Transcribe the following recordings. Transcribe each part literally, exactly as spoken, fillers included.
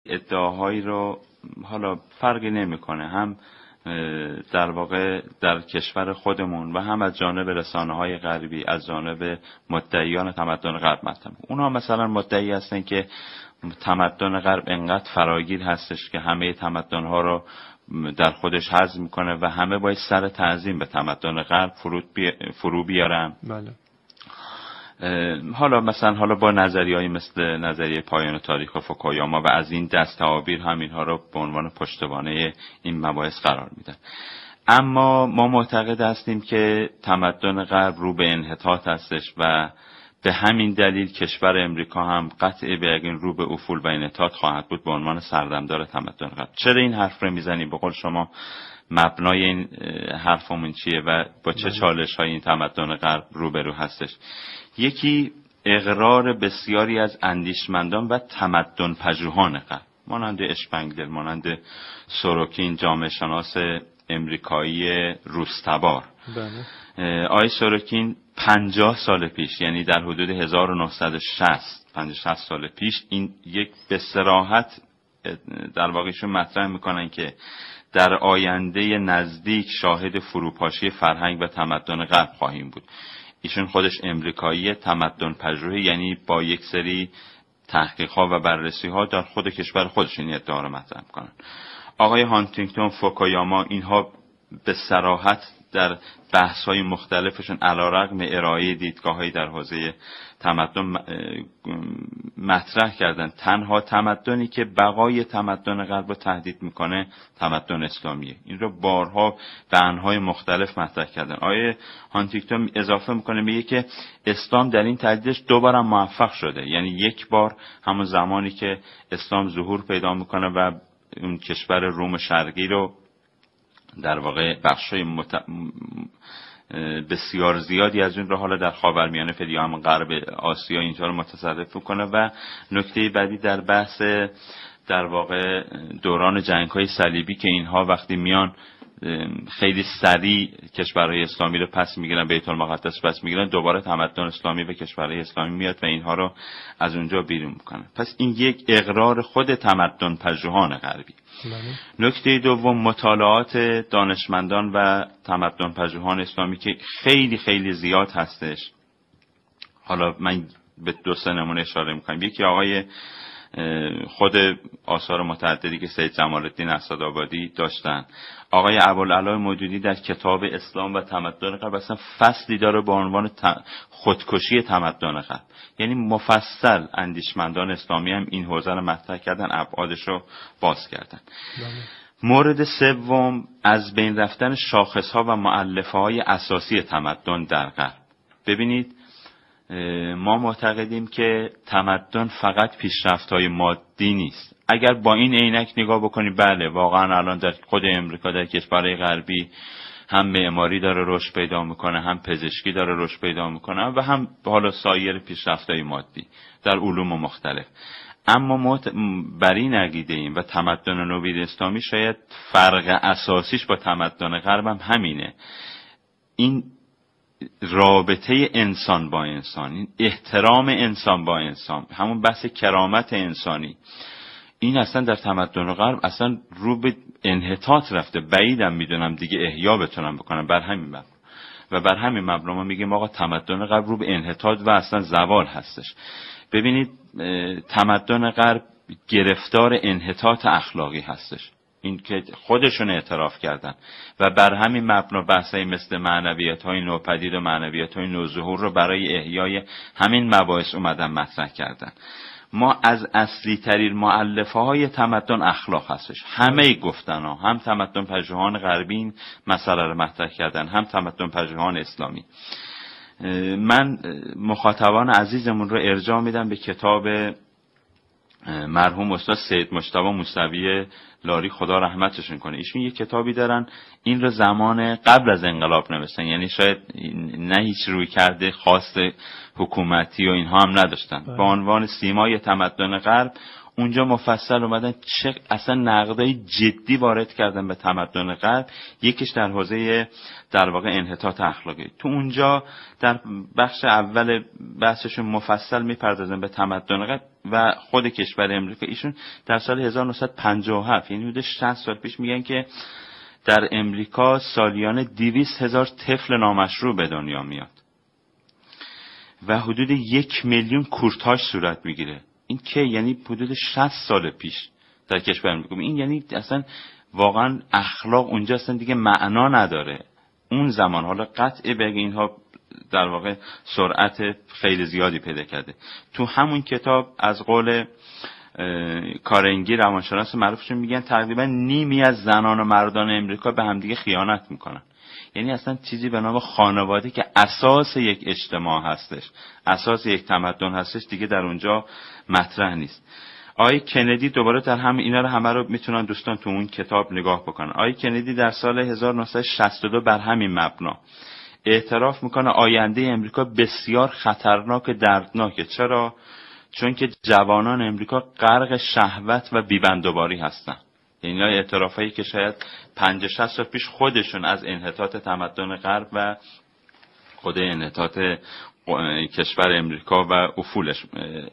ادعاهایی رو حالا فرقی نمیکنه، هم در واقع در کشور خودمون و هم از جانب رسانه‌های غربی، از جانب مدعیان تمدن غرب مطرح. اونها مثلا مدعی هستن که تمدن غرب انقدر فراگیر هستش که همه تمدن‌ها رو در خودش هضم میکنه و همه باید سر تعظیم به تمدن غرب فرو بیارن. بله. حالا مثلا حالا با نظریه‌ای مثل نظریه پایان تاریخ فوکویاما و از این دست تعابیر هم اینها رو به عنوان پشتوانه این مباحث قرار میدن. اما ما معتقد هستیم که تمدن غرب رو به انحطاط هستش و به همین دلیل کشور امریکا هم قطع به یقین رو به افول و انحطاط خواهد بود به عنوان سردمدار تمدن غرب. چرا این حرف رو میزنیم؟ به قول شما مبنای این حرفمون چیه و با چه چالش‌های این تمدن غرب روبرو هستش؟ یکی اقرار بسیاری از اندیشمندان و تمدن پژوهان غرب مانند اشپنگلر، مانند سوروکین، جامعه شناس امریکایی روس‌تبار. بله. آقای سوروکین پنجاه سال پیش، یعنی در حدود هزار و نهصد و شصت پنجاه شصت سال پیش، این یک به صراحت در واقعشون مطرح میکنن که در آینده نزدیک شاهد فروپاشی فرهنگ و تمدن غرب خواهیم بود. ایشون خودش امریکایی تمدن پژوه، یعنی با یک سری تحقیق‌ها و بررسی‌ها در خود کشور خودشون این ادعا رو مطرح می‌کنن. آقای هانتینگتون، فوکویاما، اینها به صراحت در بحث‌های مختلفشون علیرغم ارائه دیدگاه‌هایی در حوزه تمدن مطرح کردن تنها تمدنی که بقای تمدن غرب رو تهدید میکنه تمدن اسلامیه. این رو بارها به انواع مختلف مطرح کردن. آیه هانتینگتون اضافه میکنه میگه که اسلام در این تهدیدش دو بارم موفق شده، یعنی یک بار همون زمانی که اسلام ظهور پیدا میکنه و اون کشور روم شرقی رو در واقع بخشای مت... بسیار زیادی از اون رو حالا در خاورمیانه فعلی هم غرب آسیا اینجا رو متصرف کنه. و نکته بعدی در بحث در واقع دوران جنگ‌های صلیبی که اینها وقتی میان خیلی سریع کشورهای اسلامی رو پس میگیرن، بیت المقدس پس میگیرن، دوباره تمدن اسلامی به کشورهای اسلامی میاد و اینها رو از اونجا بیرون میکنه. پس این یک اقرار خود تمدن پژوهان غربی. نکته دوم، مطالعات دانشمندان و تمدن پژوهان اسلامی که خیلی خیلی زیاد هستش. حالا من به دو سه نمونه اشاره میکنم. یکی آقای خود آثار متعددی که سید جمال الدین اسدآبادی داشتن. آقای ابوالعلا مودودی در کتاب اسلام و تمدن غرب اصلا فصلی داره با عنوان خودکشی تمدن غرب، یعنی مفصل اندیشمندان اسلامی هم این حوزه رو مطرح کردن، ابعادش رو باز کردن. مورد سوم، از بین رفتن شاخص‌ها و مؤلفه‌های اساسی تمدن در غرب. ببینید ما معتقدیم که تمدن فقط پیشرفت‌های مادی نیست. اگر با این عینک نگاه بکنی، بله واقعا الان در خود امریکا در کشورهای غربی هم معماری داره رشد پیدا میکنه، هم پزشکی داره رشد پیدا میکنه و هم حالا سایر پیشرفت‌های مادی در علوم مختلف. اما ما بر این عقیده ایم و تمدن نوید اسلامی شاید فرق اساسیش با تمدن غرب هم همینه، این رابطه انسان با انسان، این احترام انسان با انسان، همون بحث کرامت انسانی، این اصلا در تمدن غرب اصلا رو به انحطاط رفته. بعیدم میدونم دیگه احیا بتونم بکنم بر همین مبنا و بر همین مبنا ما میگیم آقا تمدن غرب رو به انحطاط و اصلا زوال هستش. ببینید تمدن غرب گرفتار انحطاط اخلاقی هستش، این که خودشون اعتراف کردن و بر همین مبنا بحثایی مثل معنویت‌های نوپدید و معنویت‌های نوظهور رو برای احیای همین مباحث اومدن مطرح کردن. ما از اصلی ترین مؤلفه‌های تمدن اخلاق هستش. همه گفتن ها، هم تمدن پژوهان غربی این مسئله رو مطرح کردن، هم تمدن پژوهان اسلامی. من مخاطبان عزیزمون رو ارجاع میدم به کتاب مرحوم استاد سید مجتبی موسوی لاری خدا رحمتشون کنه. ایشون یک کتابی دارن، این رو زمان قبل از انقلاب نوشتن، یعنی شاید نه هیچ روی کرده خاص حکومتی و اینها هم نداشتن، با عنوان سیمای تمدن غرب اونجا مفصل اومدن چه اصلا نقدای جدی وارد کردن به تمدن غرب. یکیش در حوزه در واقع انحطاط اخلاقی. تو اونجا در بخش اول بحثشون مفصل میپردازن به تمدن غرب و خود کشور امریکا. ایشون در سال هزار و نهصد و پنجاه و هفت یعنی حدود شصت سال پیش میگن که در امریکا سالیانه دویست هزار طفل نامشروع به دنیا میاد و حدود یک میلیون کورتاژ صورت میگیره. این که یعنی حدود شصت سال پیش در کشور امریکا. این یعنی اصلا واقعا اخلاق اونجا اصلا دیگه معنا نداره. اون زمان حالا قطعه بگه اینها در واقع سرعت خیلی زیادی پیدا کرده. تو همون کتاب از قول کارنگی روانشناس معروفشون میگن تقریبا نیمی از زنان و مردان امریکا به همدیگه خیانت میکنن. یعنی اصلا چیزی به نام خانواده که اساس یک اجتماع هستش، اساس یک تمدن هستش، دیگه در اونجا مطرح نیست. آقای کندی دوباره در هم اینا رو همه رو میتونن دوستان تو اون کتاب نگاه بکنن. آقای کندی در سال هزار و نهصد و شصت و دو بر همین مبنا اعتراف میکنه آینده امریکا بسیار خطرناک و دردناکه. چرا؟ چون که جوانان امریکا غرق شهوت و بیبندوباری هستن. اینا اعترافایی که شاید پنجاه شصت سال پیش خودشون از انحطاط تمدن غرب و خود انحطاط کشور امریکا و افولش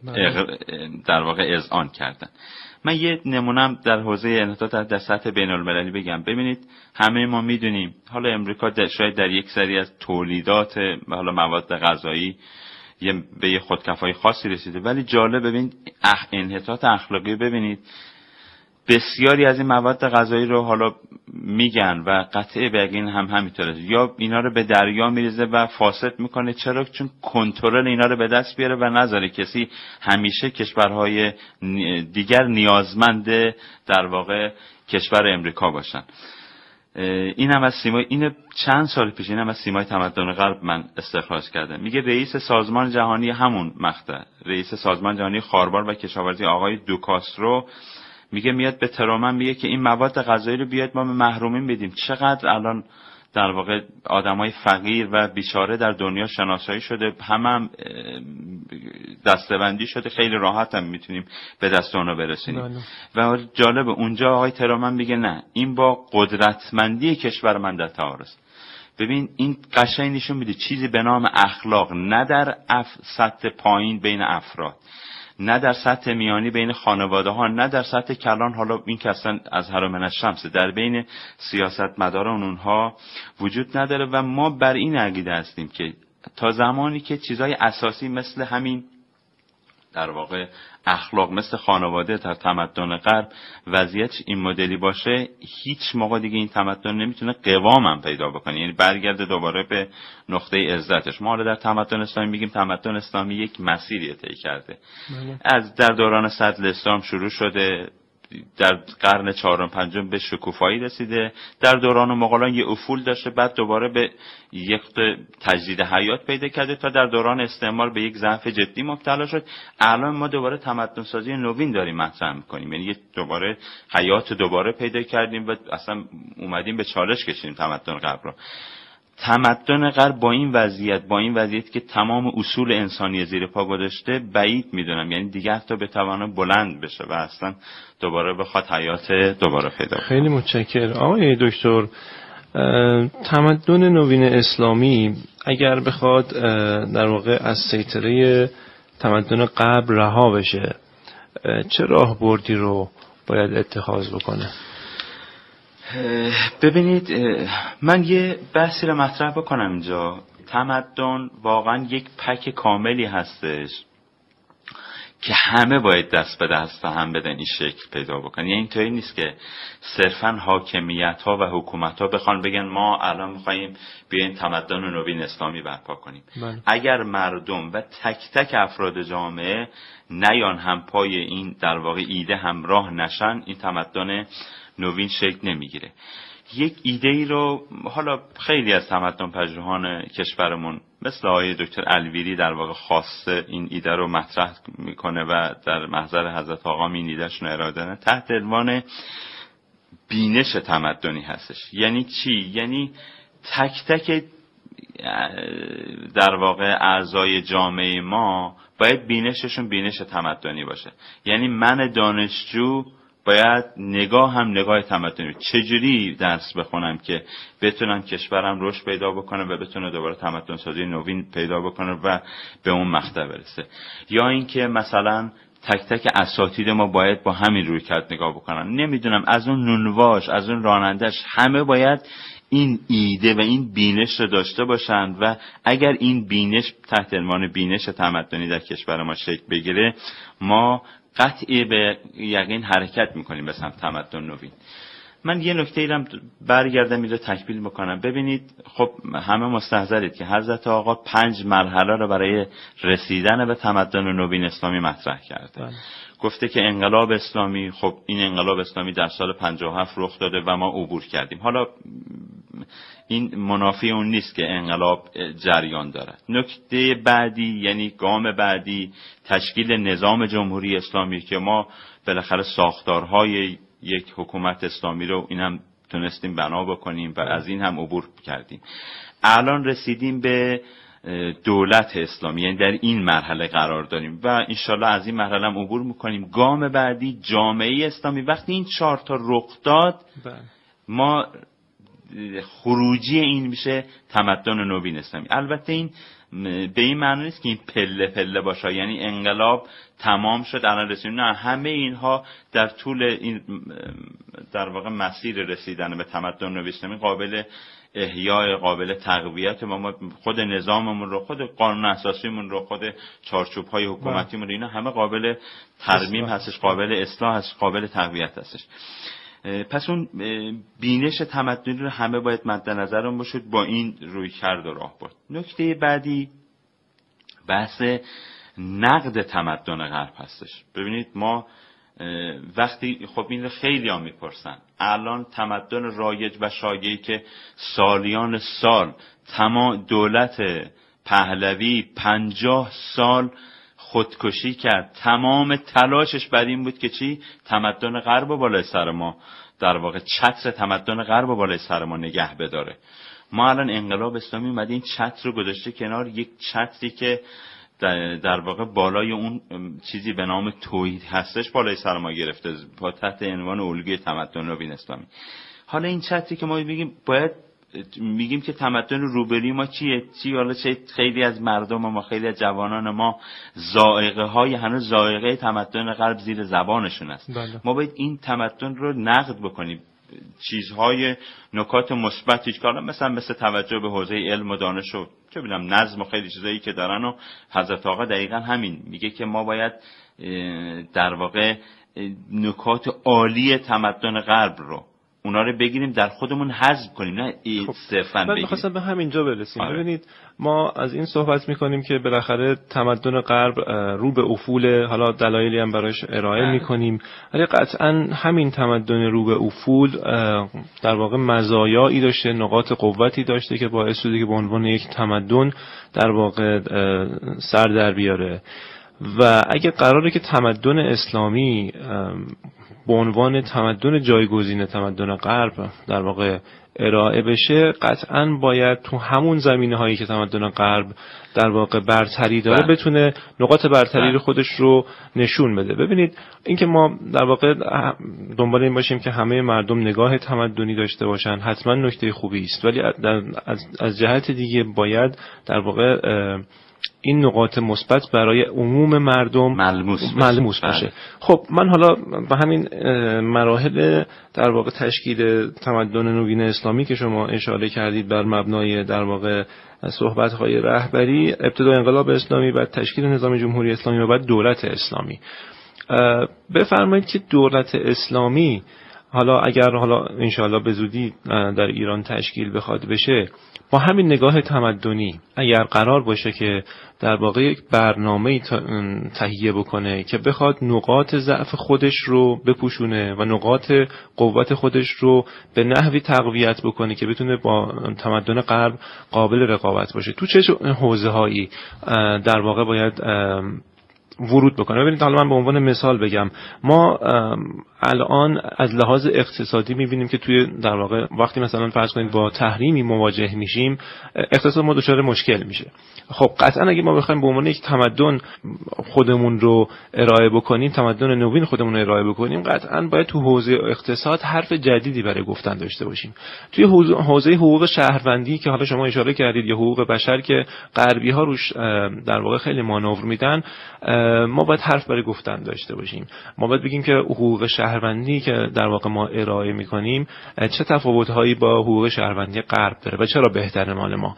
در واقع اذعان کردن. من یه نمونم در حوزه انحطاط در سطح بین المللی بگم. ببینید همه ما میدونیم حالا امریکا شاید در یک سری از تولیدات حالا مواد غذایی یه به یه خودکفایی خاصی رسیده، ولی جالب ببینید انحطاط اخلاقی ببینید. بسیاری از این مواد غذایی رو حالا میگن و قطعه بگین هم همینطوره، یا اینا رو به دریا میریزه و فاسد میکنه. چرا؟ چون کنترل اینا رو به دست بیاره و نذاره کسی همیشه کشورهای دیگر نیازمند در واقع کشور امریکا باشن. این هم از سیمای این چند سال پیش این هم از سیمای تمدن غرب من استخراج کردم. میگه رئیس سازمان جهانی همون مقطع، رئیس سازمان جهانی خاربار و کشاورزی آقای دوکاسترو میگه میاد به ترومن میگه که این مواد غذایی رو بیاد ما به محرومین بدیم. چقدر الان در واقع آدمای فقیر و بیچاره در دنیا شناسایی شده، هم, هم دسته‌بندی شده، خیلی راحت هم میتونیم به دست اونا برسیم. و جالب اونجا آقای ترومن میگه نه، این با قدرتمندی کشور من در تعارض. ببین این قشنگ نشون میده چیزی به نام اخلاق نه در اف سطح پایین بین افراد، نه در سطح میانی بین خانواده ها، نه در سطح کلان، حالا این که اصلا از هرم من الشمس، در بین سیاستمداران اونها وجود نداره. و ما بر این عقیده هستیم که تا زمانی که چیزای اساسی مثل همین در واقع اخلاق، مثل خانواده در تمدن غرب وضعیت این مدلی باشه، هیچ موقع دیگه این تمدن نمیتونه قوام هم پیدا بکنه، یعنی برگرده دوباره به نقطه عزتش. ما حالا در تمدن اسلامی میگیم تمدن اسلامی یک مسیری طی کرده. از در دوران صدر اسلام شروع شده، در قرن چهارم پنجم به شکوفایی رسیده، در دوران مغولان یه افول داشته، بعد دوباره به یک تجدید حیات پیدا کرده تا در دوران استعمار به یک ضعف جدی مبتلا شد. الان ما دوباره تمدن سازی نوین داریم مطرح می‌کنیم، یعنی دوباره حیات دوباره پیدا کردیم و اصلا اومدیم به چالش کشیدیم تمدن غرب رو. تمدن غرب با این وضعیت با این وضعیت که تمام اصول انسانی زیر پا گذاشته، بعید میدونم یعنی دیگه حتی بتونه بلند بشه و اصلا دوباره بخواد حیات دوباره پیدا کنه. خیلی متشکرم آقای دکتر. تمدن نوین اسلامی اگر بخواد در واقع از سیطره تمدن قبل رها بشه، چه راهبردی رو باید اتخاذ بکنه؟ ببینید من یه بحثی رو مطرح بکنم اینجا. تمدن واقعا یک پک کاملی هستش که همه باید دست به دست هم بدن این شکل پیدا بکنن. یعنی اینطوری نیست که صرفا حاکمیت ها و حکومت ها بخوان بگن ما الان میخواییم بیاین تمدن نوین اسلامی برپا کنیم. من. اگر مردم و تک تک افراد جامعه نیان هم پای این در واقع ایده همراه نشن، این تمدن نوین شکل نمیگیره. یک ایده ای رو حالا خیلی از تمدن پژوهان کشورمون مثل آقای دکتر الویری در واقع خاصه این ایده رو مطرح میکنه و در محضر حضرت آقا این ایدهشون ارائه دادن تحت عنوان بینش تمدنی هستش. یعنی چی؟ یعنی تک تک در واقع اعضای جامعه ما باید بینششون بینش تمدنی باشه. یعنی من دانشجو باید نگاه هم نگاه تمدنی، چجوری درس بخونم که بتونم کشورم رشد پیدا بکنه و بتونه دوباره تمدن سازی نوین پیدا بکنه و به اون مقطع برسه. یا اینکه مثلا تک تک اساتید ما باید با همین رویکرد نگاه بکنن. نمیدونم از اون نونواش، از اون رانندش، همه باید این ایده و این بینش رو داشته باشند و اگر این بینش تحت عنوان بینش تمدنی در کشور ما شکل بگیره، ما قطعی به یقین حرکت میکنیم به سمت تمدن نوین. من یه نکته ایرم برگردم اینجا تکمیل میکنم. ببینید خب همه مستحضرید که حضرت آقا پنج مرحله رو برای رسیدن به تمدن نوین اسلامی مطرح کرده. بله. گفته که انقلاب اسلامی، خب این انقلاب اسلامی در سال پنجاه و هفت رخ داده و ما عبور کردیم. حالا این منافی اون نیست که انقلاب جریان دارد. نکته بعدی یعنی گام بعدی تشکیل نظام جمهوری اسلامی که ما بالاخره ساختارهای یک حکومت اسلامی رو اینم تونستیم بنا بکنیم و از این هم عبور کردیم. الان رسیدیم به دولت اسلامی، یعنی در این مرحله قرار داریم و انشالله از این مرحله هم عبور میکنیم. گام بعدی جامعه اسلامی. وقتی این چهار تا رخ داد ما خروجی این میشه تمدن نوین اسلامی. البته این به این معنی نیست که این پله پله باشه، یعنی انقلاب تمام شد الان رسیدیم. نه، همه اینها در طول این در واقع مسیر رسیدن به تمدن نوین اسلامی قابل احیای، قابل تقویت. ما خود نظاممون رو، خود قانون اساسیمون رو، خود چارچوب‌های حکومتیمون رو، اینا همه قابل ترمیم هستش، قابل اصلاح هست، قابل تقویت هستش. پس اون بینش تمدنی رو همه باید مد نظرمون باشه، با این روی کرد و راه برد. نکته بعدی بحث نقد تمدن غرب هستش. ببینید ما وقتی خب این رو خیلی ها میپرسن، الان تمدن رایج و شایعی که سالیان سال تمام دولت پهلوی پنجاه سال خودکشی کرد، تمام تلاشش بر این بود که چی؟ تمدن غرب بالای سر ما، در واقع چتر تمدن غرب بالای سر ما نگه بداره. ما الان انقلاب اسلامی اومده این چتر رو گذاشته کنار، یک چتری که در واقع بالای اون چیزی به نام توحید هستش بالای سر ما گرفته با تحت عنوان الگوی تمدن نوین اسلامی. حالا این چتری که ما میگیم باید میگیم که تمدن روبروی ما چیه چی حالا چه خیلی از مردم ما، خیلی از جوانان ما ذائقه های هنوز ذائقه تمدن غرب زیر زبانشون است. بله. ما باید این تمدن رو نقد بکنیم، چیزهای نکات مثبتی که حالا مثلا مثل توجه به حوزه علم و دانش و چه ببینم نظم و خیلی چیزایی که دارن و حضرت آقا دقیقاً همین میگه که ما باید در واقع نکات عالی تمدن غرب رو اونا رو بگیریم در خودمون حذف کنیم، نه خب صرفاً بگیریم. من می‌خواستم به همینجا برسیم. آره. ببینید ما از این صحبت می‌کنیم که بالاخره تمدن غرب رو به افول، حالا دلایلی هم براش ارائه می‌کنیم، ولی قطعاً همین تمدن رو به افول در واقع مزایایی داشته، نقاط قوتی داشته که باعث شده که به عنوان یک تمدن در واقع سر در بیاره. و اگه قراره که تمدن اسلامی به عنوان تمدن جایگزین تمدن غرب در واقع ارائه بشه، قطعاً باید تو همون زمینه‌هایی که تمدن غرب در واقع برتری داره بله. بتونه نقاط برتری بله. خودش رو نشون بده. ببینید اینکه ما در واقع دنبال این باشیم که همه مردم نگاه تمدنی داشته باشن حتما نکته خوبی است، ولی از, از جهت دیگه باید در واقع این نقاط مثبت برای عموم مردم ملموس, ملموس باشه. باشه. خب من حالا به همین مراحل در واقع تشکیل تمدن نوین اسلامی که شما اشاره کردید بر مبنای در واقع صحبت‌های رهبری، ابتدا انقلاب اسلامی، بعد تشکیل نظام جمهوری اسلامی و بعد دولت اسلامی، بفرمایید که دولت اسلامی حالا اگر حالا انشاءالله به زودی در ایران تشکیل بخواد بشه، با همین نگاه تمدنی اگر قرار باشه که در واقع یک برنامه‌ای تهیه بکنه که بخواد نقاط ضعف خودش رو بپوشونه و نقاط قوت خودش رو به نحوی تقویت بکنه که بتونه با تمدن غرب قابل رقابت باشه، تو چه حوزه‌هایی در واقع باید ورود بکنه. ببینید حالا من به عنوان مثال بگم، ما الان از لحاظ اقتصادی می‌بینیم که توی در واقع وقتی مثلا فرض کنید با تحریمی مواجه میشیم، اقتصاد ما دچار مشکل میشه. خب قطعا اگه ما بخوایم به عنوان یک تمدن خودمون رو ارائه بکنیم، تمدن نوین خودمون رو ارائه بکنیم، قطعا باید تو حوزه اقتصاد حرف جدیدی برای گفتن داشته باشیم. توی حوزه حقوق شهروندی که حالا شما اشاره کردید یا حقوق بشر که غربی ها روش در واقع خیلی مانور میدن، ما باید حرف برای گفتن داشته باشیم. ما باید بگیم که حقوق شهروندی که در واقع ما ارائه میکنیم چه تفاوت‌هایی با حقوق شهروندی غرب داره و چرا بهتره مال ما.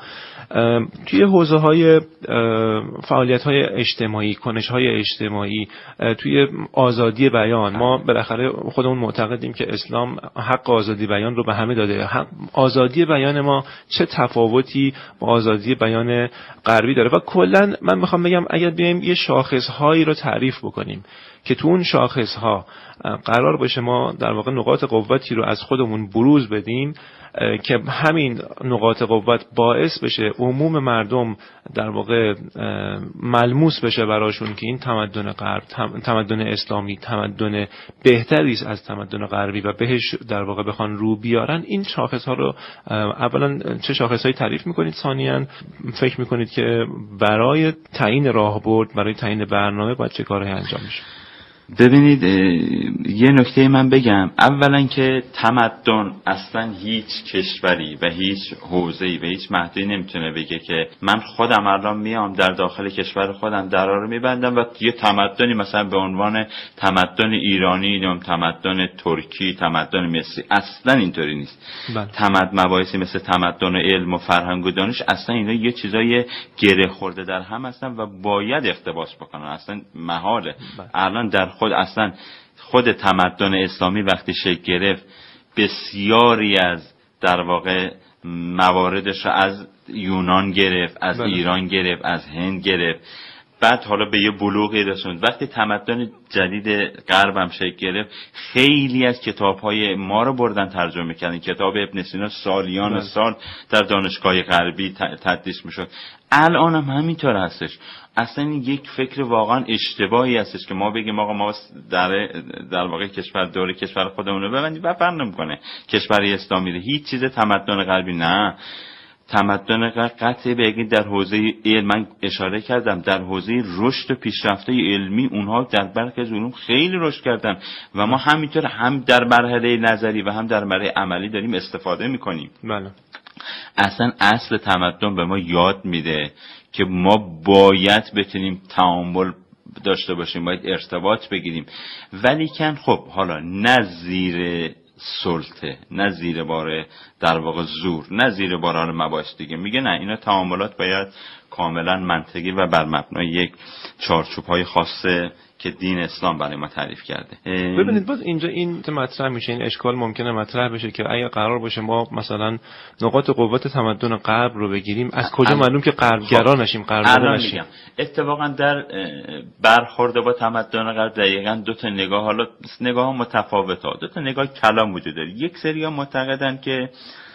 توی حوزه های فعالیت های اجتماعی، کنش های اجتماعی، توی آزادی بیان، ما بالاخره خودمون معتقدیم که اسلام حق آزادی بیان رو به همه داده. آزادی بیان ما چه تفاوتی با آزادی بیان غربی داره؟ و کلا من میخوام بگم اگر بیایم یه شاخص هایی رو تعریف بکنیم که تو اون شاخص ها قرار باشه ما در واقع نقاط قوتی رو از خودمون بروز بدیم که همین نقاط قوت باعث بشه عموم مردم در واقع ملموس بشه براشون که این تمدن غرب، تمدن اسلامی تمدن بهتری است از تمدن غربی و بهش در واقع بخوان رو بیارن. این شاخص ها رو اولا چه شاخص هایی تعریف میکنید؟ ثانیاً فکر میکنید که برای تعیین راهبرد، برای تعیین برنامه باید چه کارهایی انجام بشه؟ ببینید یه نکته من بگم، اولا که تمدن اصلا هیچ کشوری و هیچ حوزه‌ای و هیچ مهدی نمیتونه بگه که من خودم الان میام در داخل کشور خودم درا رو میبندم و یه تمدنی مثلا به عنوان تمدن ایرانی یا تمدن ترکی، تمدن مصری، اصلا اینطوری نیست. تمدن مباحثی مثل تمدن علم و فرهنگ و دانش اصلا اینا یه چیزای گره خورده در هم هستن و باید اقتباس بکنن، اصلا محاله. الان در خود اصلا خود تمدن اسلامی وقتی شکل گرفت بسیاری از در واقع مواردش از یونان گرفت، از بله. ایران گرفت، از هند گرفت، بعد حالا به یه بلوغی رسوند. وقتی تمدن جدید غرب هم شکل گرفت خیلی از کتاب‌های ما رو بردن ترجمه کردن. کتاب ابن سینا سالیان بله. سال در دانشگاه غربی تدریس میشد. الان هم همینطور هستش. اصلا این یک فکر واقعا اشتباهی هستش که ما بگیم آقا ما در در واقع کشور دوره کشور خودمون رو ببندیم و فرق نمی‌کنه کشور اسلامی. هیچ چیز تمدن غربی نه. تمدن قطعی بگید در حوزه علم من اشاره کردم، در حوزه رشد و پیشرفته علمی اونها در برخی از علوم خیلی رشد کردن و ما همینطور هم در مرحله نظری و هم در مرحله عملی داریم استفاده میکنیم. بله. اصلا اصل تمدن به ما یاد میده که ما باید بتونیم تعامل داشته باشیم، باید ارتباط بگیریم، ولی کن خب حالا نه زیر سلطه، نه زیر بار در واقع زور، نه زیر بار مباحث دیگه. میگه نه، اینا تعاملات باید کاملا منطقی و بر مبنای یک چارچوب‌های خاصه که دین اسلام برای ما تعریف کرده. ببینید باز اینجا این مطرح میشه، این اشکال ممکنه مطرح بشه که اگه قرار باشه ما مثلا نقاط قوت تمدن غرب رو بگیریم، از کجا معلوم که غربگرا نشیم، غربگرا نشیم؟ اتفاقا در برخورد با تمدن غرب دقیقاً دو تا نگاه، حالا نگاه متفاوته، دو تا نگاه کلام وجود داره. یک سری‌ها معتقدن که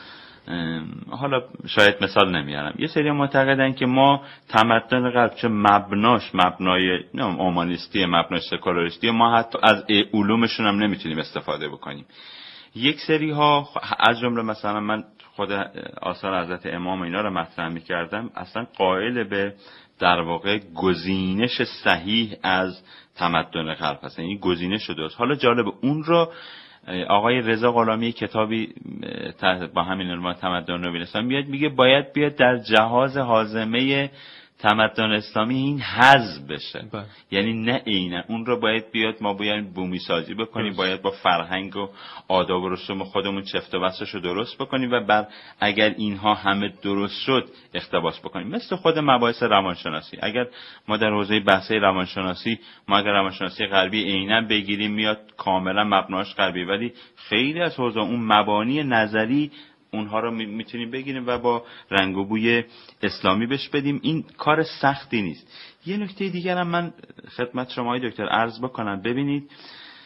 حالا شاید مثال نمیارم، یه سری معتقدن که ما تمدن غرب چه مبناش مبنای اومانیستی، مبنای سکولاریستی، ما حتی از علومشون هم نمیتونیم استفاده بکنیم. یک سری ها از جمله مثلا من خود آثار حضرت امام اینا رو مطرح میکردم، اصلا قائل به در واقع گزینش صحیح از تمدن غرب هست، این گزینش درست. حالا جالب اون رو آقای رضا غلامی کتابی با همین عنوان تمدن نوین اسلامی میاد میگه باید بیاد در جهاز هاضمه تمدن اسلامی این حذف بشه. بله. یعنی نه عیناً اون رو باید بیاد ما باید بومی سازی بکنیم، بله. باید با فرهنگ و آداب و رسوم خودمون چفت و بستش رو درست بکنیم و بعد اگر اینها همه درست شد اقتباس بکنیم. مثل خود مباحث روانشناسی، اگر ما در حوزه بحث روانشناسی ما اگر روانشناسی غربی عیناً بگیریم میاد کاملا مبناش غربی، ولی خیلی از حوزه اون مبانی نظری اونها رو میتونیم بگیریم و با رنگ و بوی اسلامی بهش بدیم. این کار سختی نیست. یه نکته دیگر هم من خدمت شما دکتر عرض بکنم. ببینید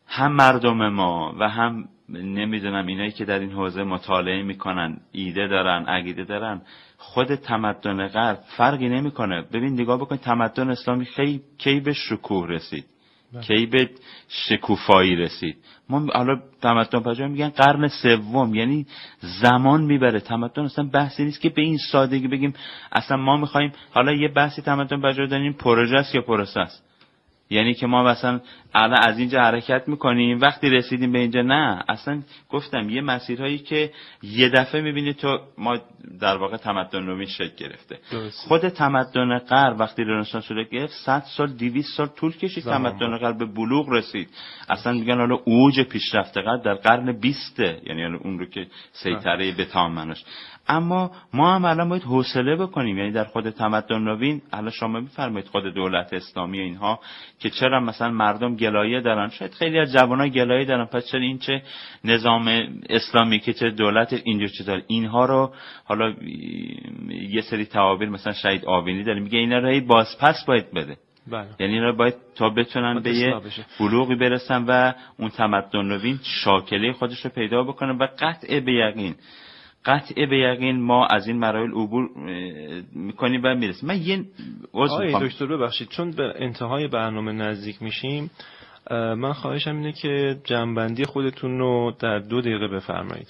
هم مردم ما و هم نمیدونم اینایی که در این حوزه مطالعه میکنن، ایده دارن، عقیده دارن، خود تمدن غرب فرقی نمیکنه. ببین نگاه بکن تمدن اسلامی کی کی به شکوه رسید، کی به شکوفایی رسید. ما حالا تمدن پژوهی میگن قرن سوم، یعنی زمان میبره. تمدن اصلا بحثی نیست که به این سادگی بگیم اصلا ما میخوایم حالا یه بحثی تمدن پژوهی داریم پروژه است یا پروسه است، یعنی که ما مثلا الان از اینجا حرکت میکنیم وقتی رسیدیم به اینجا. نه، اصلا گفتم یه مسیرهایی که یه دفعه میبینید تو ما در واقع تمدن نوین شکل گرفته. درسته. خود تمدن غرب وقتی رنسانس شکل گرفت صد سال دویست سال طول کشید تمدن غرب به بلوغ رسید. اصلا میگن حالا اوج پیشرفت غرب در قرن بیسته، یعنی اون رو که سیطره به تمام منش. اما ما هم الان باید حوصله بکنیم، یعنی در خود تمدن نوین الان شما میفرمایید خود دولت اسلامی اینها که چرا مثلا مردم گلایه دارن، شاید خیلی از جوانان گلایه دارن، پس چرا این چه نظام اسلامی که چه دولت اینجور چه داره. اینها رو حالا یه سری تعابیر مثلا شهید آوینی داره میگه اینا رو بازپس باید بده. بله. یعنی اینا رو باید تا بتونن به یه بلوغی برسن و اون تمدن نوین شاکله خودش رو پیدا بکنه و قطع به یقین قطع به یقین ما از این مراحل عبور میکنیم و میرسیم. من یه آقای دکتر ببخشید چون به انتهای برنامه نزدیک میشیم، من خواهشم اینه که جمع‌بندی خودتون رو در دو دقیقه بفرمایید.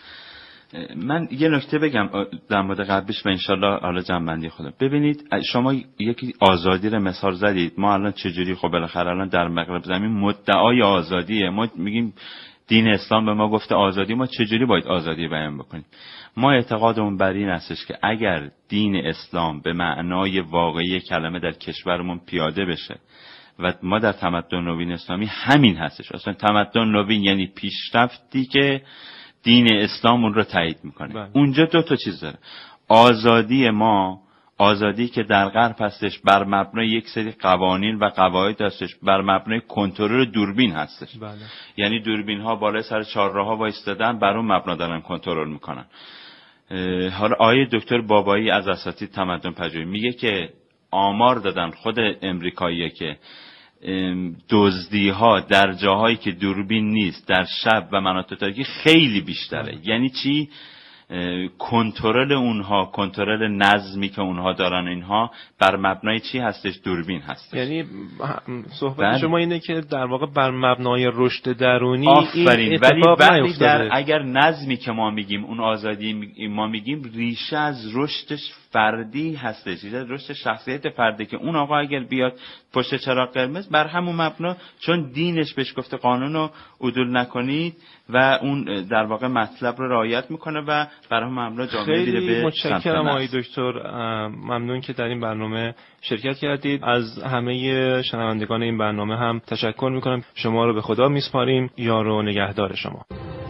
من یه نکته بگم در مورد قبلش و انشالله حالا جمع‌بندی خودم. ببینید شما یکی آزادی رو مثال زدید، ما الان چجوری خب بالاخره الان در مغرب زمین مدعای آزادیه، ما میگیم دین اسلام به ما گفته آزادی، ما چجوری باید آزادی بیان بکنیم؟ ما اعتقادمون بر این هستش که اگر دین اسلام به معنای واقعی کلمه در کشورمون پیاده بشه و ما در تمدن نوین اسلامی همین هستش، اصلا تمدن نوین یعنی پیشرفتی که دین اسلام اون رو تایید میکنه. بله. اونجا دو تا چیز داره، آزادی ما، آزادی که در غرب هستش بر مبنای یک سری قوانین و قواعد هستش، بر مبنای کنترل دوربین هستش. بله. یعنی دوربین ها بالای سر چهارراه ها وایستادن، بر اون مبنا دارن کنترل میکنن. حالا آیه دکتر بابایی از اساتید تمدن پژوهی میگه که آمار دادن خود امریکاییه که دزدی ها در جاهایی که دوربین نیست در شب و مناطق تاریکی خیلی بیشتره. بله. یعنی چی؟ کنترل اونها، کنترل نظمی که اونها دارن اینها بر مبنای چی هستش؟ دوربین هستش. یعنی صحبت شما اینه که در واقع بر مبنای رشد درونی آفرین، ولی ولی در اگر نظمی که ما میگیم اون آزادی ما میگیم ریشه از رشدش فردی هستش، ریشه رشد شخصیت فردی که اون آقا اگر بیاد پشت چراغ قرمز بر همون مبنا، چون دینش بهش گفته قانون رو عدول نکنید و اون در واقع مطلب رو رعایت میکنه و بر همون مبنا جامعه میره به خیلی متشکرم آقای دکتر، ممنون که در این برنامه شرکت کردید. از همه شنوندگان این برنامه هم تشکر میکنم. شما رو به خدا میسپاریم، یار و نگهدار شما.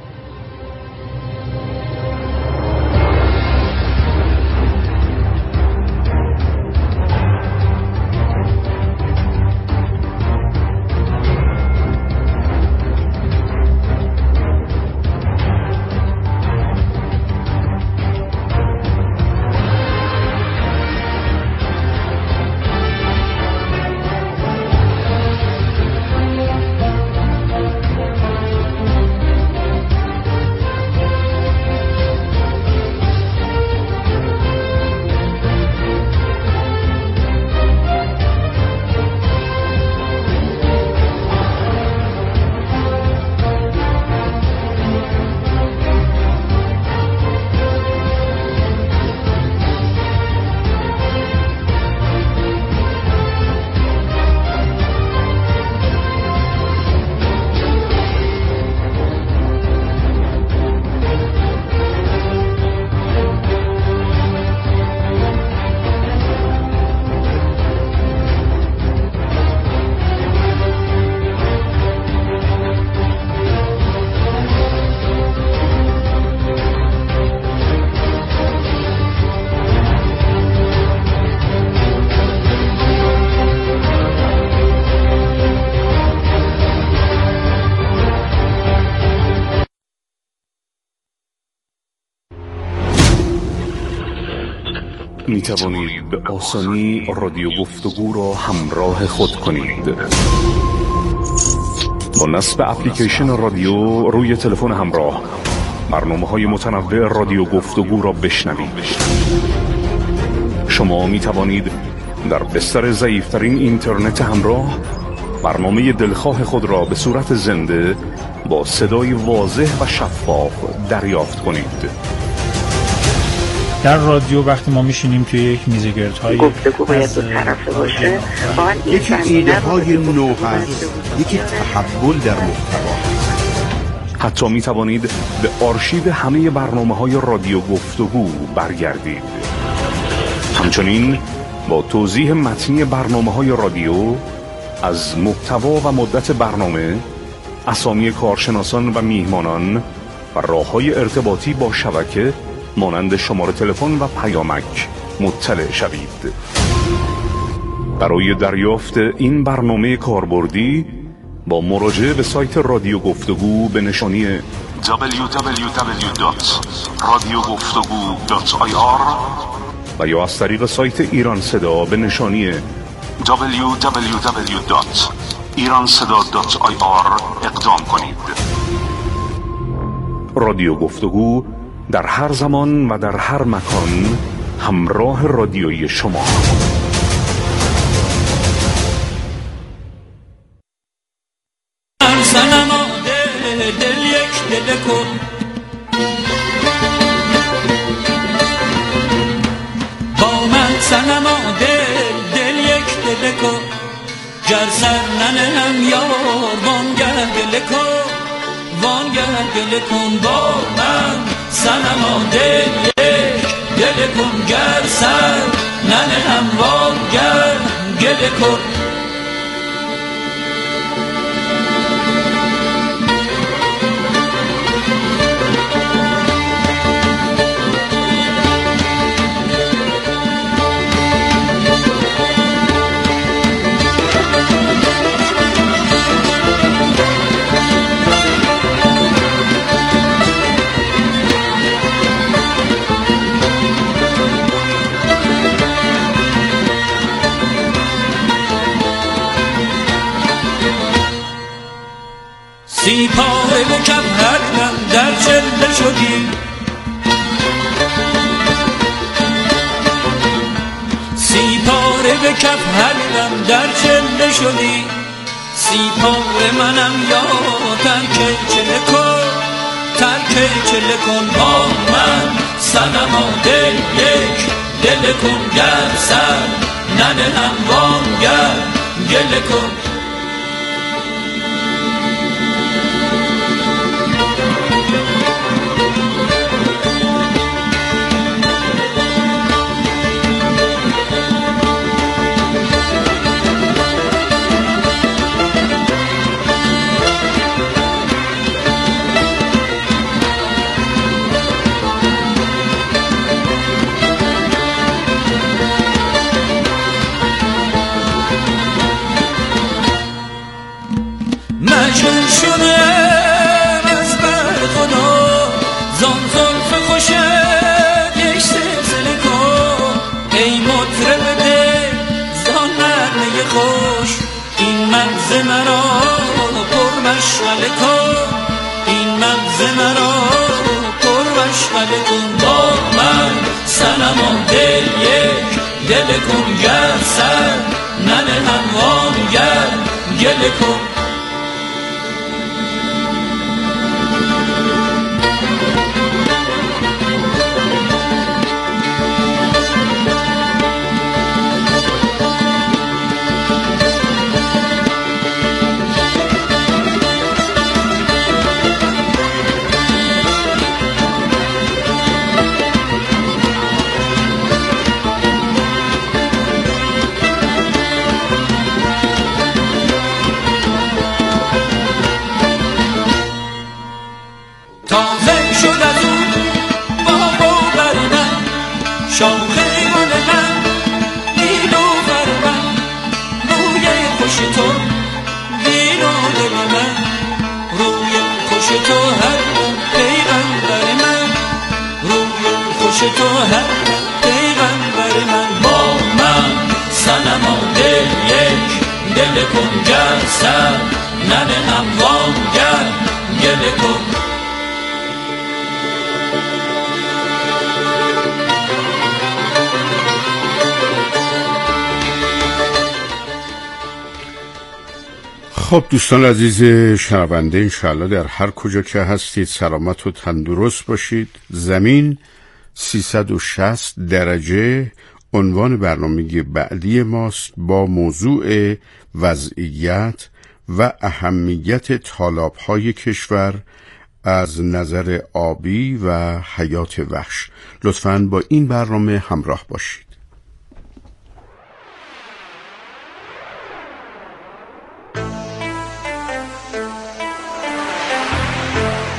می توانید به آسانی رادیو گفتگو را همراه خود کنید. با نصب اپلیکیشن رادیو روی تلفن همراه برنامه‌های متنوع رادیو گفتگو را بشنوید. شما می توانید در بستر ضعیف‌ترین اینترنت همراه برنامه دلخواه خود را به صورت زنده با صدای واضح و شفاف دریافت کنید. در رادیو وقتی ما میشینیم توی یک میزگردهای گفتگو باید دو طرفه باشه، یکی ایده های نو هست، یکی تحول در محتوا. حتی می توانید به آرشیو همه برنامه های رادیو گفتگو برگردید. همچنین با توضیح متنی برنامه های رادیو از محتوا و مدت برنامه، اسامی کارشناسان و میهمانان و راه‌های ارتباطی با شبکه مانند شماره تلفن و پیامک مطلع شوید. برای دریافت این برنامه کاربردی با مراجعه به سایت رادیو گفتگو به نشانی دبلیو دبلیو دبلیو دات رادیو گفتگو دات آی آر و یا از طریق سایت ایران صدا به نشانی دبلیو دبلیو دبلیو دات ایران صدا دات آی آر اقدام کنید. رادیو گفتگو در هر زمان و در هر مکان همراه رادیویی شما. صنما دل دل یک دل کن، با من صنما دل دل یک دل کن، گر سر ننهم یار وانگه دل کن، وانگه دل کن با من صنما دل یک دل کن، گر سر ننهم وانگه دل کن. سی پاره و کم هر دم در چله شدی، سی پاره و کم هر دم در چله شدی، سی پاره منم یا ترک چله کن، ترک چله کن با من صنما دل یک دل کن، گر سر ننهم وانگر گله کن. مجنون شده از بر خدا زان زلف خوشت یک سلسله کن، ای مطرب دل زان نغمه خوش این مغز مرا پر مشغله کن، این مغز مرا پر مشغله کن با من صنما دل یک دل کن، گر سر ننهم وانگر گله کن. تازه شد از اون بابا بر من شاخه گل من نیلوفر من، روی خوش تو وین و دل من، روی خوش تو هر دم پیغمبر من، روی خوش تو هر دم پیغمبر من با من صنما دل یک دل کن، گر سر ننهم خب دوستان عزیز شنونده، انشاءالله در هر کجا که هستید سلامت و تندرست باشید. زمین سیصد و شصت درجه عنوان برنامه بعدی ماست با موضوع وضعیت و اهمیت تالاب‌های کشور از نظر آبی و حیات وحش. لطفاً با این برنامه همراه باشید.